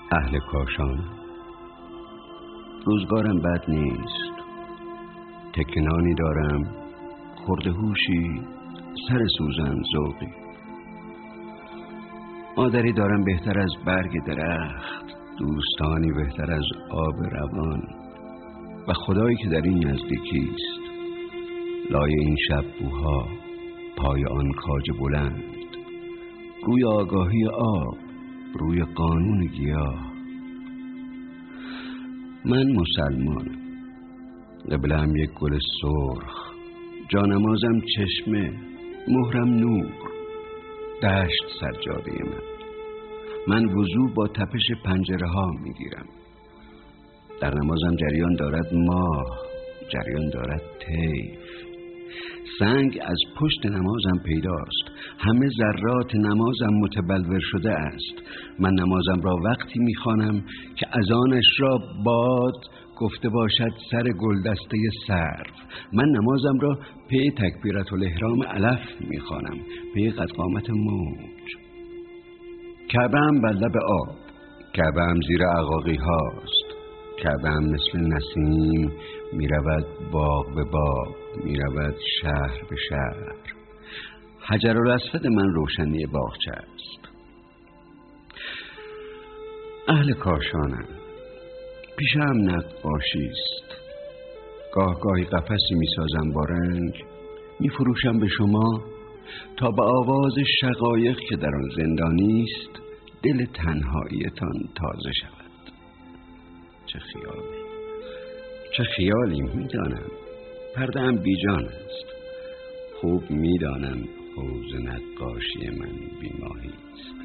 اهل کاشان. روزگارم بد نیست، تکنانی دارم، خورده هوشی، سر سوزن ذوقی. مادری دارم بهتر از برگ درخت، دوستانی بهتر از آب روان، و خدایی که در این نزدیکیست. لای این شب بوها، پای آن کاج بلند، گوی آگاهی آب روی قانون گیاه. من مسلمانم، قبله‌ام یک گل سرخ، جانمازم چشمه، مهرم نور، دشت سجاده من وضو با تپش پنجره ها میگیرم. در نمازم جریان دارد ماه، جریان دارد طیف. سنگ از پشت نمازم پیداست، همه ذرات نمازم متبلور شده است. من نمازم را وقتی میخوانم که اذانش را باد گفته باشد سر گلدسته سرو. من نمازم را پی تکبیرت الاحرام علف میخوانم، پی قد قامت موج. کعبه‌ام بر لب آب، کعبه‌ام زیر عقاقی هاست، کعبه‌ام مثل نسیم میرود باغ به باغ، میرود شهر به شهر. حجرالاسود من روشنی باغچه است. اهل کاشانم، پیشم نقاشی است. گاه گاهی قفسی میسازم با رنگ، میفروشم به شما تا به آواز شقایق که در آن زندانی است دل تنهاییتان تازه شود. چه خیالی میدانم، پرده‌ام بیجان است. خوب میدانم حوض نقاشی من بیماهی است.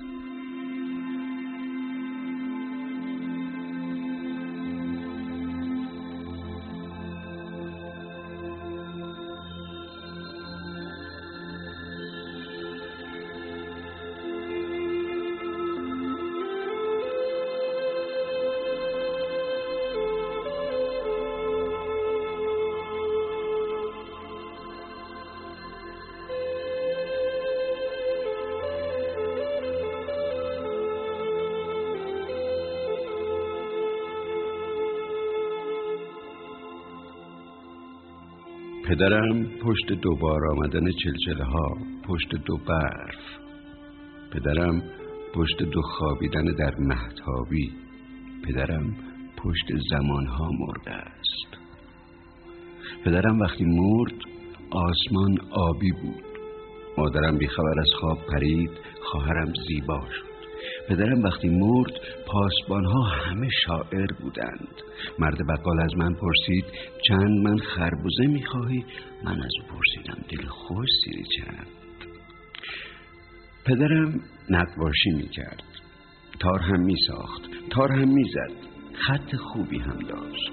پدرم پشت دوبار آمدن چلچله ها، پشت دو برف. پدرم پشت دو خوابیدن در مهتابی. پدرم پشت زمانها مرده است. پدرم وقتی مرد آسمان آبی بود. مادرم بیخبر از خواب پرید، خواهرم زیبا شد. پدرم وقتی مرد پاسبانها همه شاعر بودند. مرد بقال از من پرسید چند من خربوزه میخواهی؟ من از او پرسیدم دل خوش سیری چند. پدرم نقاشی میکرد، تار هم میساخت، تار هم میزد، خط خوبی هم داشت.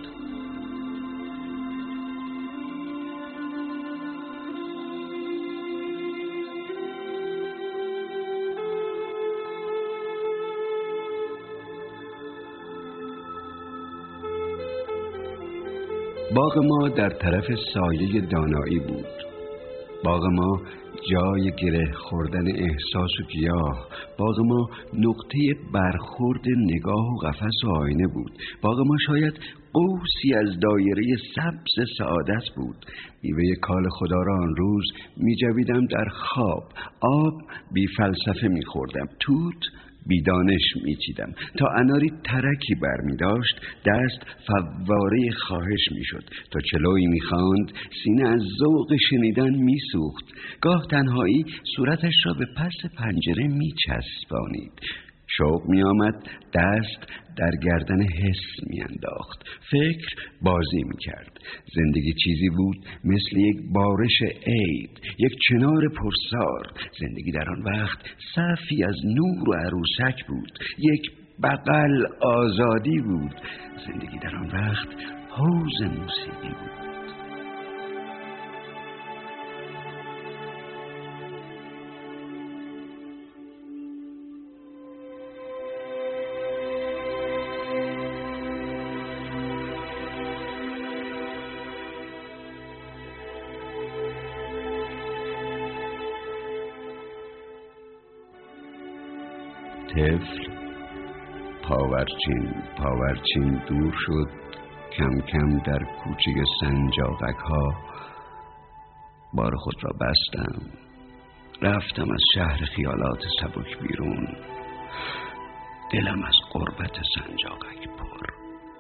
باغ ما در طرف سایه دانایی بود. باغ ما جای گره خوردن احساس و گیاه. باغ ما نقطه برخورد نگاه و قفس و آینه بود. باغ ما شاید قوسی از دایره سبز سعادت بود. میوه کال خدا را آن روز میجویدم در خواب. آب بی فلسفه میخوردم، توت بی دانش میچیدم. تا اناری ترکی بر می داشت دست فواره خواهش میشد. تا چلویی میخواند سینه از ذوق شنیدن میسوخت. گاه تنهایی صورتش را به پس پنجره میچسبانید. شوق میآمد دست در گردن حس میانداخت. فکر بازی میکرد. زندگی چیزی بود مثل یک بارش عید، یک چنار پرسار. زندگی در آن وقت صفی از نور و عروسک بود. یک بغل آزادی بود. زندگی در آن وقت حوض موسیقی بود. طفل پاورچین دور شد، کم کم در کوچه سنجاقک ها بار خود را بستم. رفتم از شهر خیالات سبک بیرون، دلم از غربت سنجاقک پر.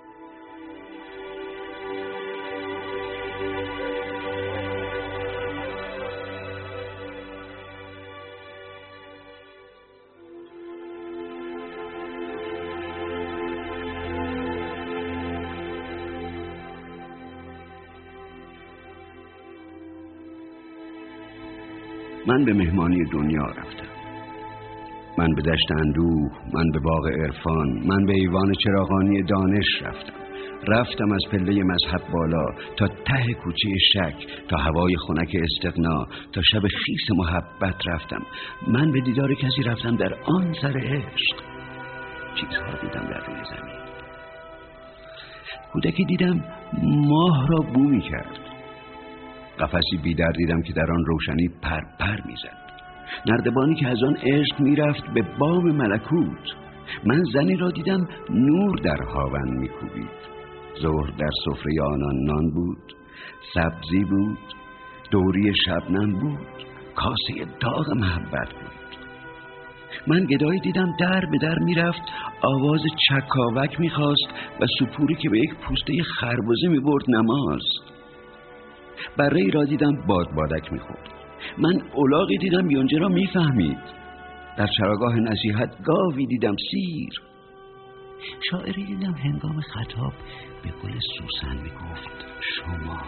من به مهمانی دنیا رفتم، من به دشت اندوه، من به باغ عرفان، من به ایوان چراغانی دانش رفتم از پله مذهب بالا تا ته کوچه شک، تا هوای خنک استغنا، تا شب خیس محبت رفتم. من به دیدار کسی رفتم در آن سر عشق. چیزها دیدم در روی زمین. کودکی دیدم ماه را بو می کرد. قفسی بیدر دیدم که در آن روشنی پر میزد. نردبانی که از آن عشق میرفت به بام ملکوت. من زنی را دیدم نور در هاون میکوبید. ظهر در سفره آنان نان بود، سبزی بود، دوری شبنم بود، کاسه داغ محبت بود. من گدایی دیدم در به در میرفت، آواز چکاوک میخواست و سپوری که به یک پوسته خربزه میبرد نماز. بره‌ای را دیدم بادک میخورد. من الاغی دیدم یونجه را میفهمید. در چراگاه نصیحت گاوی دیدم سیر. شاعری دیدم هنگام خطاب به گل سوسن میگفت شما.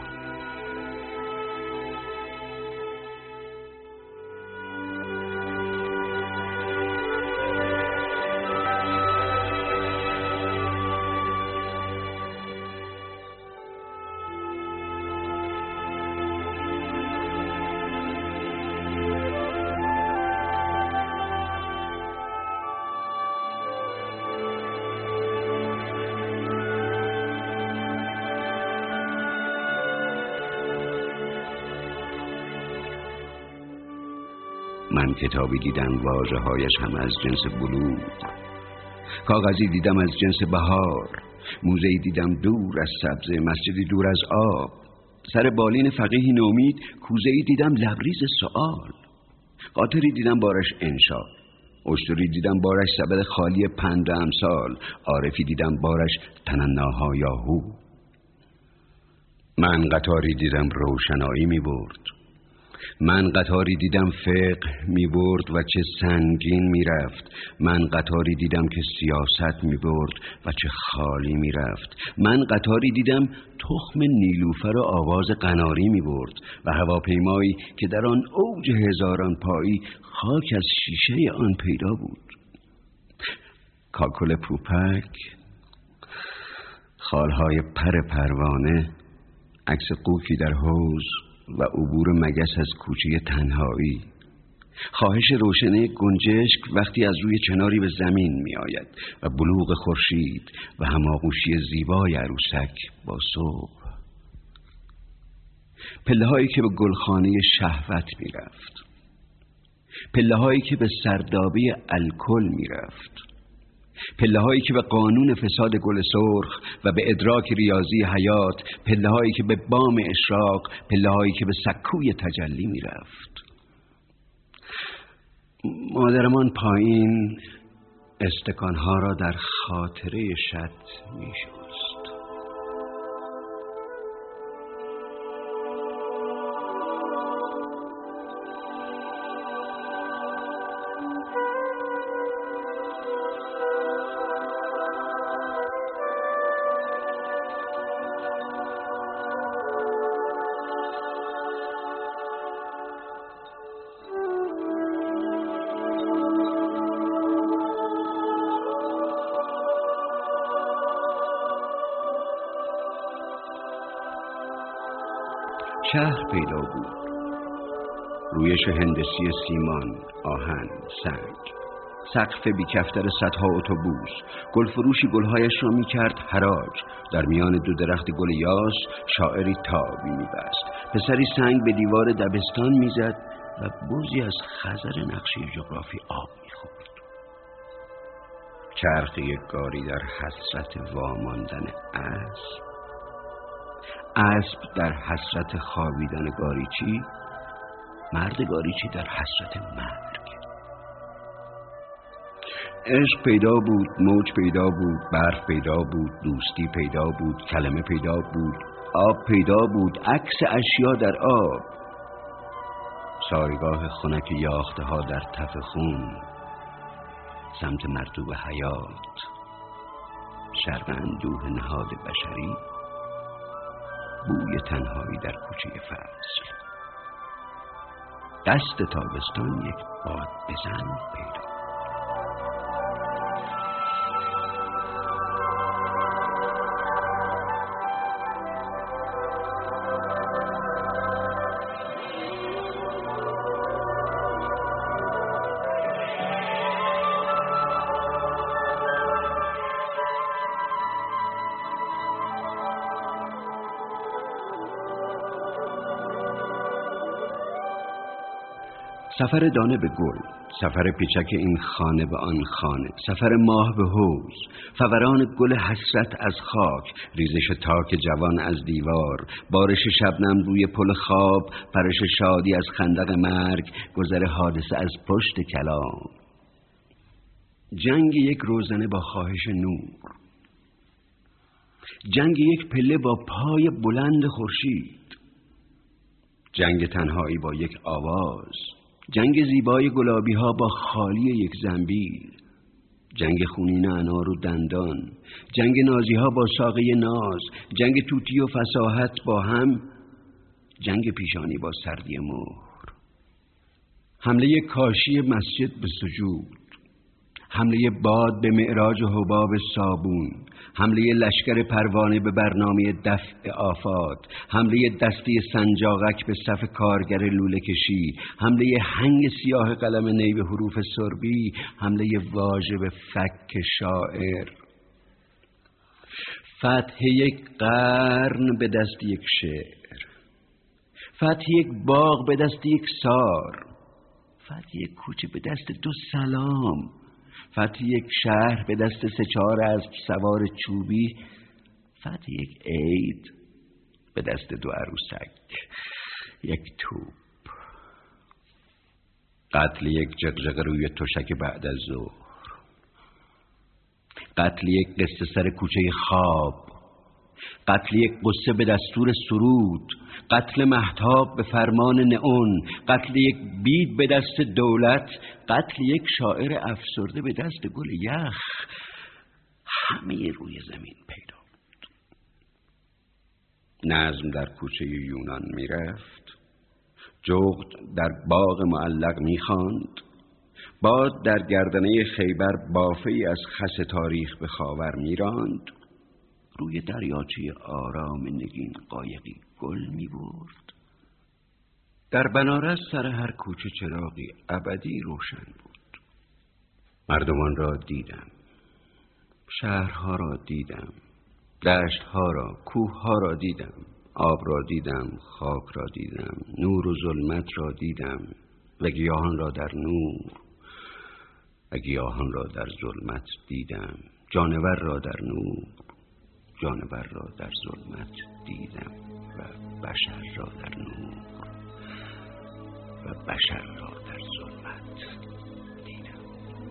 من کتابی دیدم واژه‌هایش هم از جنس بلور، کاغذی دیدم از جنس بهار، موزه‌ای دیدم دور از سبزه، مسجدی دور از آب، سر بالین فقیهی نومید، کوزه‌ای دیدم لبریز سؤال، قاطری دیدم بارش انشا، اشتری دیدم بارش سبد خالی پند امثال، عارفی دیدم بارش تنناها یاهو. من قطاری دیدم روشنایی می برد، من قطاری دیدم فقه می برد و چه سنگین می رفت. من قطاری دیدم که سیاست می برد و چه خالی می رفت. من قطاری دیدم تخم نیلوفر و آواز قناری می برد و هواپیمایی که در آن اوج هزاران پایی خاک از شیشه آن پیدا بود. کاکل پوپک، خالهای پروانه، عکس قوکی در حوض و عبور مگس از کوچه تنهایی، خواهش روشنه گنجشک وقتی از روی چناری به زمین می آید و بلوغ خورشید و هماغوشی زیبای عروسک با صبح، پله هایی که به گلخانه شهوت می رفت، پله هایی که به سردابه الکل می رفت، پله هایی که به قانون فساد گل سرخ و به ادراک ریاضی حیات، پله هایی که به بام اشراق، پله هایی که به سکوی تجلی می رفت. مادرمان پایین استکانها را در خاطره شط می شست. شهر پیدا بود، رویش هندسی سیمان، آهن، سنگ، سقف بیکفتر صدها اتوبوس، گلفروشی گلهایش را می کرد حراج، در میان دو درخت گل یاس شاعری تابی می بست، پسری سنگ به دیوار دبستان می زد و بوزی از خزر نقشه جغرافی آب می خورد. چرخ یک گاری در حسرت واماندن اسب در حسرت خوابیدن گاریچی، مرد گاریچی در حسرت مرگ. عشق پیدا بود، موج پیدا بود، برف پیدا بود، دوستی پیدا بود، کلمه پیدا بود، آب پیدا بود، عکس اشیا در آب، سایگاه خنک یاخته ها در تف خون، سمت مرطوب حیات، شرق اندوه نهاد بشری، بوی تنهایی در کوچه فصل، دست تابستان یک باد بزن پیدا. سفر دانه به گل، سفر پیچک این خانه به آن خانه، سفر ماه به حوض، فوران گل حسرت از خاک، ریزش تاک جوان از دیوار، بارش شبنم روی پل خواب، پرش شادی از خندق مرگ، گذر حادثه از پشت کلام، جنگ یک روزنه با خواهش نور، جنگ یک پله با پای بلند خورشید، جنگ تنهایی با یک آواز، جنگ زیبای گلابی ها با خالی یک زنبیل، جنگ خونین انار و دندان، جنگ نازی ها با ساقه ناز، جنگ توتی و فصاحت با هم، جنگ پیشانی با سردی مهر، حمله کاشی مسجد به سجود، حمله باد به معراج و حباب صابون، حمله لشکر پروانه به برنامه دفع آفات، حمله دستی سنجاقک به صف کارگر لوله کشی، حمله هنگ سیاه قلم نی به حروف سربی، حمله واژه به فک شاعر، فتح یک قرن به دست یک شعر، فتح یک باغ به دست یک سار، فتح یک کوچه به دست دو سلام، فتح یک شهر به دست سه چهار اسب سوار چوبی، فتح یک عید به دست دو عروسک یک توپ، قتل یک جغجغه روی تشک بعد از ظهر، قتل یک قصه سر کوچه خواب، قتل یک قصه به دستور سرود، قتل مهتاب به فرمان نئون، قتل یک بید به دست دولت، قتل یک شاعر افسرده به دست گل یخ، همه روی زمین پیدا بود. نظم در کوچه یونان میرفت، جغد در باغ معلق میخواند، باد در گردنه خیبر بافه‌ای از خس تاریخ به خاور میراند، روی دریاچه آرام نگین قایقی گل می‌برد. در بنارس سر هر کوچه چراغی ابدی روشن بود. مردمان را دیدم، شهرها را دیدم، دشتها را، کوهها را دیدم، آب را دیدم، خاک را دیدم، نور و ظلمت را دیدم و گیاهان را در نور و گیاهان را در ظلمت دیدم، جانور را در نور، جانور را در ظلمت دیدم و بشر را در نور و بشر را در ظلمت دیدم.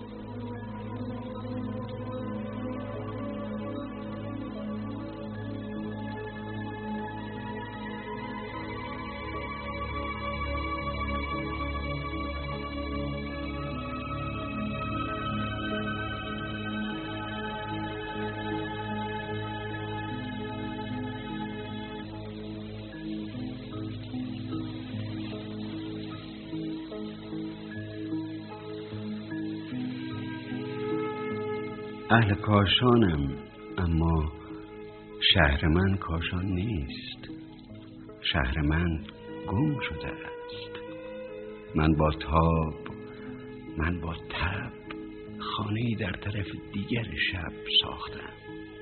اهل کاشانم، اما شهر من کاشان نیست. شهر من گم شده است. من با تاب، من با تب خانه‌ای در طرف دیگر شب ساختم.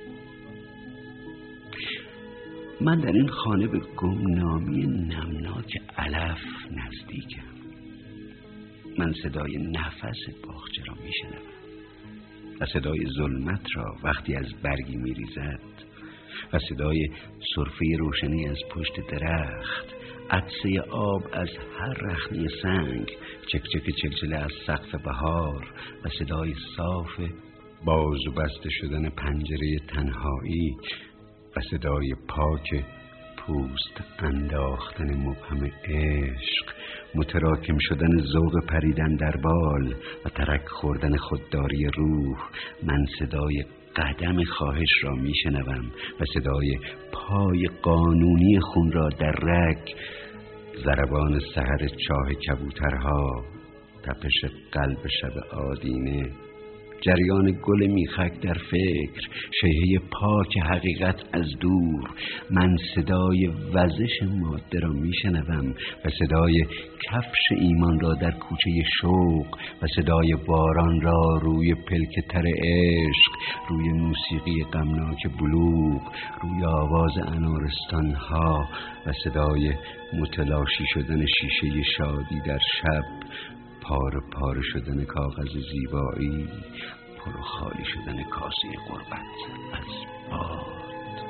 من در این خانه به گمنامی نمناک علف نزدیکم. من صدای نفس باغچه را میشنوم. و صدای ظلمت را وقتی از برگی می‌ریزد و صدای سرفه روشنی از پشت درخت، عطسه آب از هر رخنه سنگ، چکچک چلچله از سقف بهار و صدای صاف باز و بسته شدن پنجره تنهایی و صدای پاک پوست انداختن مبهم عشق، متراکم شدن ذوق پریدن در بال و ترک خوردن خودداری روح. من صدای قدم خواهش را میشنوم و صدای پای قانونی خون را در رگ، ضربان سحر چاه کبوترها، تپش قلب شب آدینه، جریان گل میخک در فکر، شیهه پاک حقیقت از دور. من صدای وزش ماده را میشنوم و صدای کفش ایمان را در کوچه شوق و صدای باران را روی پلکتر عشق، روی موسیقی غمناک بلوغ، روی آواز انارستان ها و صدای متلاشی شدن شیشه شادی در شب، پاره پاره شدن کاغذ زیبایی، پر و خالی شدن کاسه غربت از باد.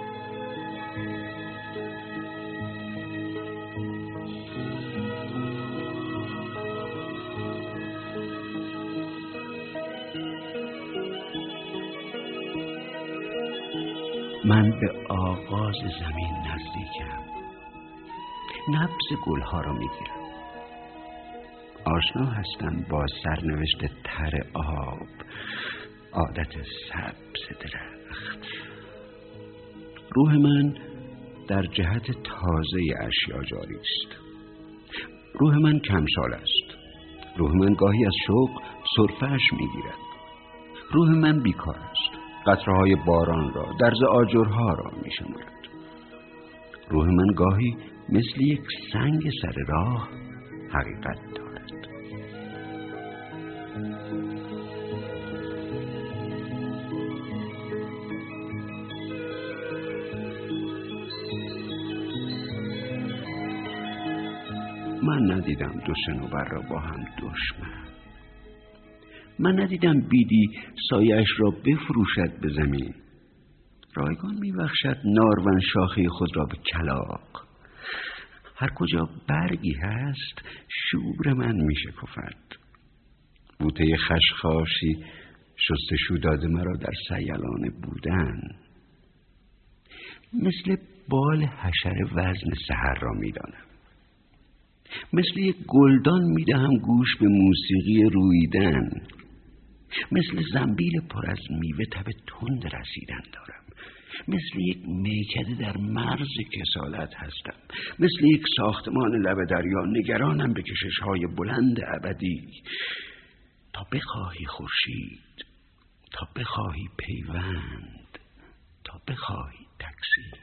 من به آغاز زمین نزدیکم، نبض گلها را میگیرم. آشنا هستم با سرنوشت تر آب، عادت سبز درخت. روح من در جهت تازه اشیا جاری است. روح من کمسال است. روح من گاهی از شوق سرفه‌اش میگیرد. روح من بیکار است. قطره‌های باران را، درز آجرها را میشمارد. روح من گاهی مثل یک سنگ سر راه حقیقت دارد. من ندیدم دو صنوبر را با هم دشمن. من ندیدم بیدی سایه‌اش را بفروشد به زمین. رایگان میبخشد نارون شاخه خود را به کلاغ. هر کجا برگی هست شور من میشکفد. بوته خشخاشی شستشو داده مرا در سیلان بودن. مثل بال حشره وزن سحر را میدانم. مثل یک گلدان میدهم گوش به موسیقی رویدن. مثل زنبیل پر از میوه تب تند رسیدن دارم. مثل یک میکده در مرز کسالت هستم. مثل یک ساختمان لب دریا نگرانم به کشش‌های بلند ابدی. تا بخواهی خورشید، تا بخواهی پیوند، تا بخواهی تکثیر.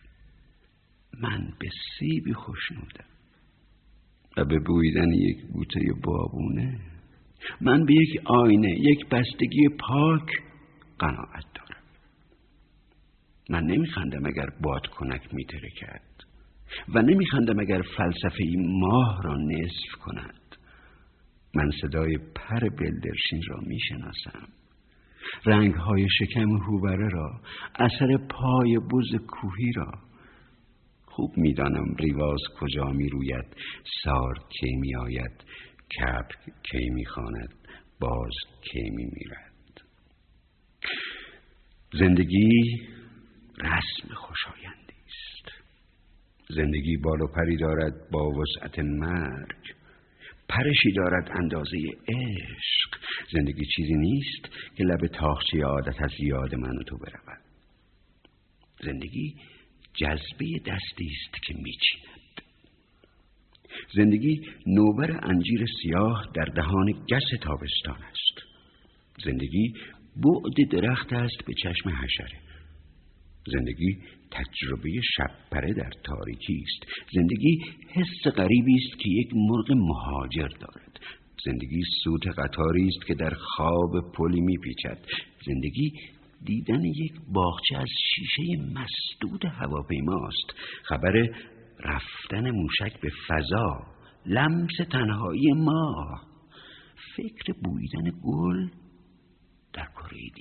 من به سیبی خوشنودم و به بویدن یک بوته بابونه. من به یک آینه، یک بستگی پاک قناعت دارم. من نمیخندم اگر بادکنک میترکد و نمیخندم اگر فلسفه ماه را نصف کند. من صدای پر بلدرشین را میشناسم، رنگهای شکم هوبره را، اثر پای بز کوهی را. خوب میدانم ریواز کجا میروید، سار کی میآید، کبک کی میخواند، باز کی میمیرد. زندگی رسم خوشایندی است. زندگی بال و پری دارد با وسعت مرگ، پرشی دارد اندازه عشق. زندگی چیزی نیست که لب تاخچه عادت از یاد من و تو برود. زندگی جذبه دستی است که میچیند. زندگی نوبر انجیر سیاه در دهان گس تابستان است. زندگی بعد درخت است به چشم حشره. زندگی تجربه شب‌پره در تاریکی است. زندگی حس غریبی است که یک مرغ مهاجر دارد. زندگی سوت قطاری است که در خواب پلی میپیچد. زندگی دیدن یک باغچه از شیشه مسدود هواپیماست. خبر رفتن موشک به فضا، لمس تنهایی ماه، فکر بویدن گل در کره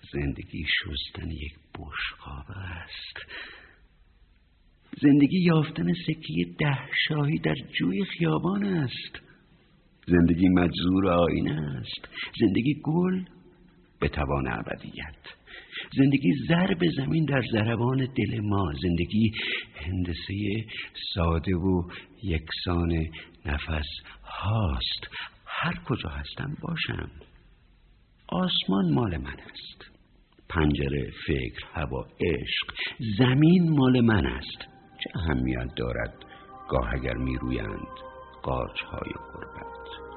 زندگی شستن یک بشقاب است. زندگی یافتن سکه 10 شاهی در جوی خیابان است. زندگی مجذور آینه است. زندگی گل به توان ابدیت. زندگی ضرب زمین در ضربان دل ما. زندگی هندسه ساده و یکسان نفس هاست. هر کجا هستم باشم. آسمان مال من است. پنجره، فکر، هوا، عشق، زمین مال من است. چه اهمیت دارد گاه اگر می رویند قارچ‌های غربت.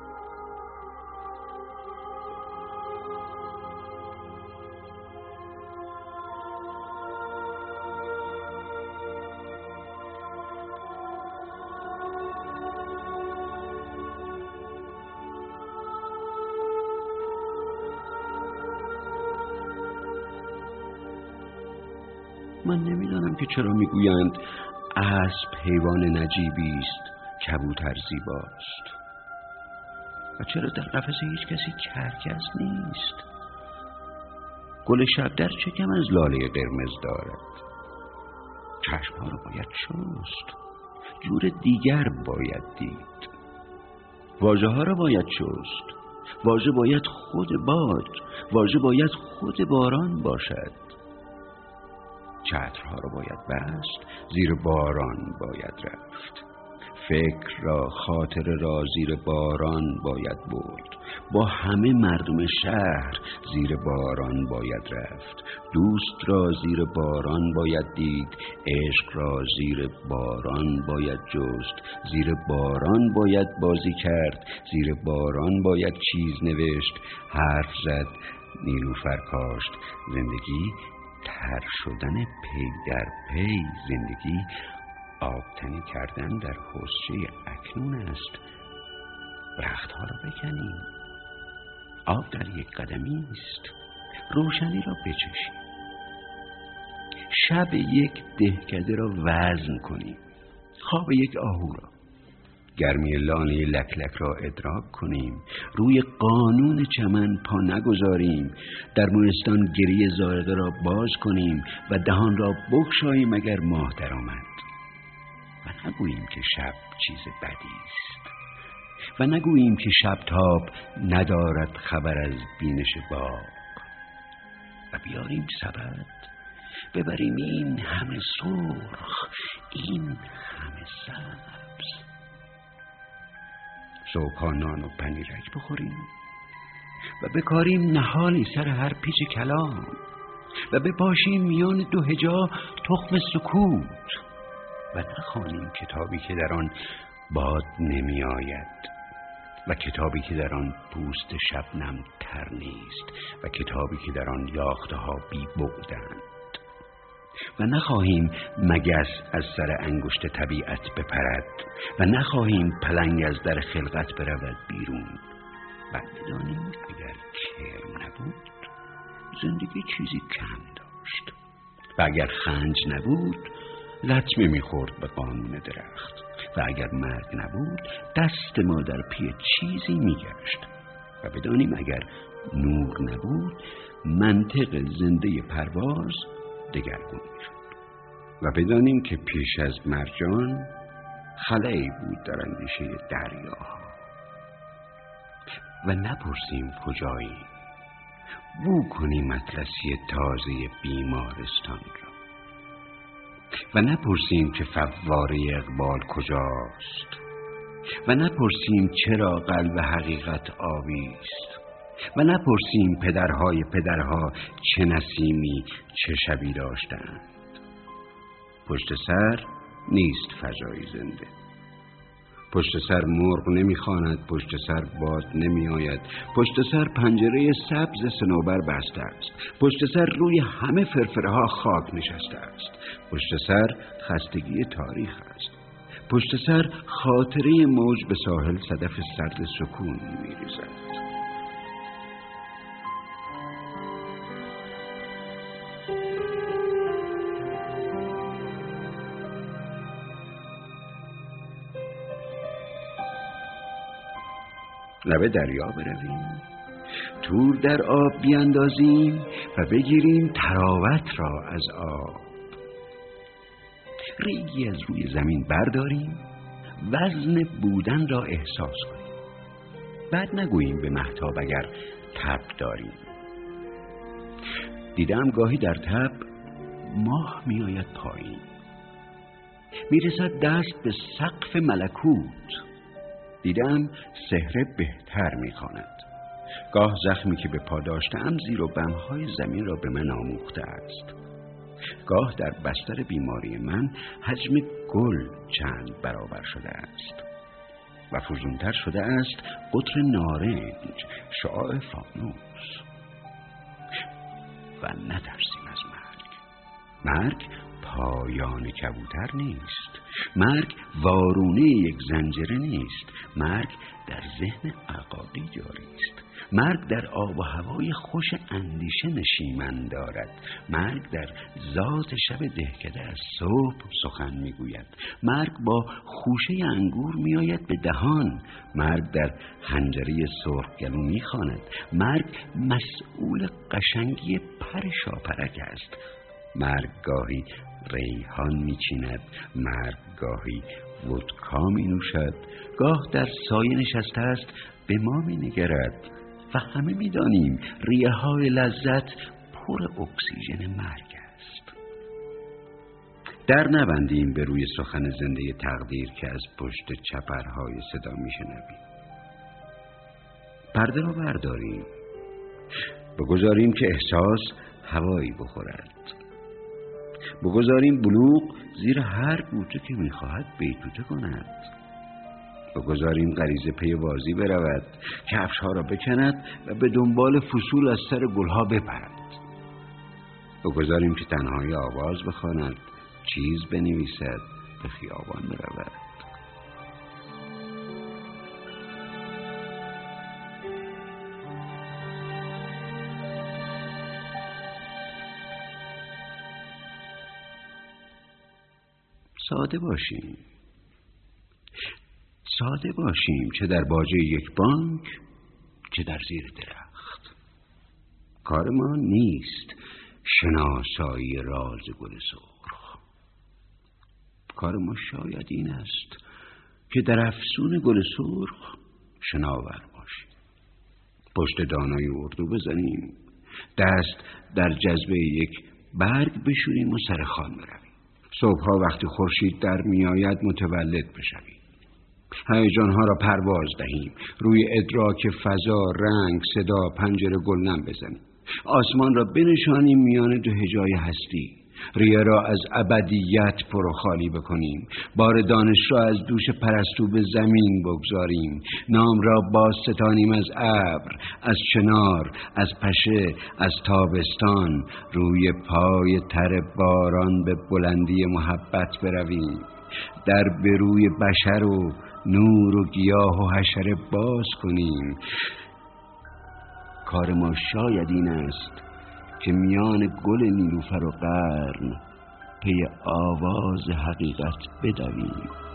من نمیدانم که چرا میگویند اسب حیوان نجیبی است، کبوتر زیباست. و چرا در قفس هیچ کسی کرکس نیست؟ گل شبدر چه کم از لاله قرمز دارد؟ چشمها را باید شست، جور دیگر باید دید. واژه ها را باید شست. واژه باید خود باد، واژه باید خود باران باشد. چترها را باید بست، زیر باران باید رفت. فکر را، خاطر را زیر باران باید برد. با همه مردم شهر زیر باران باید رفت. دوست را زیر باران باید دید. عشق را زیر باران باید جست. زیر باران باید بازی کرد. زیر باران باید چیز نوشت، حرف زد، نیلوفر کاشت. زندگی تر شدن پی در پی. زندگی آبتنی کردن در حوضچه اکنون است. رختها را بکنیم. آب در یک قدمی است. روشنی را بچشیم. شب یک دهکده را وزن کنیم. خواب یک آهو را. گرمی لانه لکلک را ادراک کنیم. روی قانون چمن پا نگذاریم. در مونستان گریه زائقه را باز کنیم و دهان را بگشاییم اگر ماه در آمد. و نگوییم که شب چیز بدی است. و نگوییم که شب تاب ندارد خبر از بینش باغ. و بیاریم سبد، ببریم این همه سرخ، این همه سبز. صبحا نان و پنیرک بخوریم و بکاریم نهالی سر هر پیچ کلام و بپاشیم میان 2 هجا تخم سکوت و نخوانیم کتابی که در آن باد نمی آید و کتابی که در آن پوست شبنم تر نیست و کتابی که در آن یاخته ها بی بعدند و نخواهیم مگس از سر انگشت طبیعت بپرد و نخواهیم پلنگ از در خلقت برود بیرون و بدانیم اگر کرم نبود زندگی چیزی کم داشت و اگر خنج نبود لطمه میخورد به قانون درخت و اگر مرگ نبود دست ما در پی چیزی میگشت و بدانیم اگر نور نبود منطق زنده پرواز دگرگون میشد و بدانیم که پیش از مرجان خلایی بود در اندیشه دریاها و نپرسیم کجاییم، بو کنیم اطلسی تازه بیمارستان را و نپرسیم که فواره اقبال کجاست و نپرسیم چرا قلب حقیقت آبی است و نپرسیم پدرهای پدرها چه نسیمی چه شبی داشتند. پشت سر نیست فضای زنده. پشت سر مرغ نمیخواند، پشت سر باد نمی آید. پشت سر پنجره سبز صنوبر بسته است. پشت سر روی همه فرفرها خاک نشسته است. پشت سر خستگی تاریخ است. پشت سر خاطره موج به ساحل صدف سرد سکون می ریزد. لب دریا برویم تور در آب بیاندازیم و بگیریم تراوت را از آب. ریگی از روی زمین برداریم، وزن بودن را احساس کنیم. بعد نگوییم به مهتاب اگر تب داریم. دیدم گاهی در تب ماه می آید پایین، می رسد دست به سقف ملکوت. دیدم سحر بهتر می خواند. گاه زخمی که به پا داشتم زیر و بمهای زمین را به من آموخته است. گاه در بستر بیماری من حجم گل چند برابر شده است و فزونتر شده است قطر نارنج، شعاع فانوس. و نترسیم از مرگ. مرگ پایان کبوتر نیست. مرگ وارونه یک زنجیره نیست. مرگ در ذهن عقاقی جاری است. مرگ در آب و هوای خوش اندیشه نشیمن دارد. مرگ در ذات شب دهکده از صبح سخن میگوید. مرگ با خوشه انگور میآید به دهان. مرگ در حنجره سرخگلو میخواند. مرگ مسئول قشنگی پر شاپرک است. مرگ گاهی ریحان میچیند، مرگ گاهی ودکا مینوشد، گاه در سایه نشسته است به ما مینگرد. و همه میدانیم ریه های لذت پر اکسیژن مرگ است. در نبندیم به روی سخن زنده تقدیر که از پشت چپرهای صدا میشنویم. پرده را برداریم، بگذاریم که احساس هوایی بخورد. بگذاریم بلوغ زیر هر بوته که میخواهد بیتوته کند. بگذاریم غریزه پی بازی برود، کفشها را بکند و به دنبال فصول از سر گلها بپرد. بگذاریم که تنهایی آواز بخواند، چیز بنویسد، به خیابان برود. ساده باشیم. ساده باشیم، چه در باجه یک بانک، چه در زیر درخت. کار ما نیست شناسایی راز گل سرخ. کار ما شاید این است که در افسون گل سرخ شناور باشیم. پشت دانای اردو بزنیم، دست در جذبه یک برگ بشوریم و سر خوان برویم. صبحها وقتی خورشید در میآید متولد بشویم. هیجانها را پرواز دهیم، روی ادراک فضا، رنگ، صدا، پنجره گلنم بزنیم. آسمان را بنشانیم میان دو هجای هستی. ریه را از ابدیت پر و خالی بکنیم. بار دانش را از دوش پرستو به زمین بگذاریم. نام را باز ستانیم از ابر، از چنار، از پشه، از تابستان. روی پای تر باران به بلندی محبت برویم. در بروی بشر و نور و گیاه و حشره باز کنیم. کار ما شاید این است که میان گل نیلوفر و قرن پی آواز حقیقت بدویم.